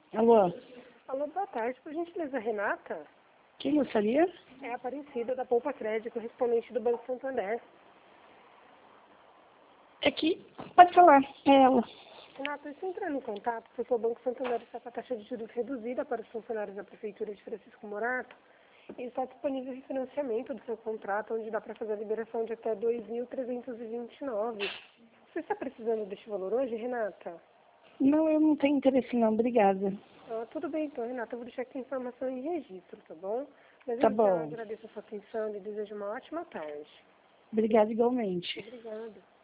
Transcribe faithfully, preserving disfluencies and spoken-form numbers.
Alô? Alô, boa tarde. Por gentileza, Renata? Quem gostaria? É a Aparecida da Poupa Crédito, correspondente do Banco Santander. É que... Pode falar, é ela. Renata, eu estou entrando em contato porque o Banco Santander está com a taxa de juros reduzida para os funcionários da Prefeitura de Francisco Morato e está disponível o financiamento do seu contrato, onde dá para fazer a liberação de até dois mil trezentos e vinte e nove. Você está precisando deste valor hoje, Renata? Não, eu não tenho interesse não, obrigada. Ah, tudo bem então, Renata. Eu vou deixar aqui a informação em registro, tá bom? Mas Tá eu já bom. agradeço a sua atenção e desejo uma ótima tarde. Obrigada igualmente. Obrigada.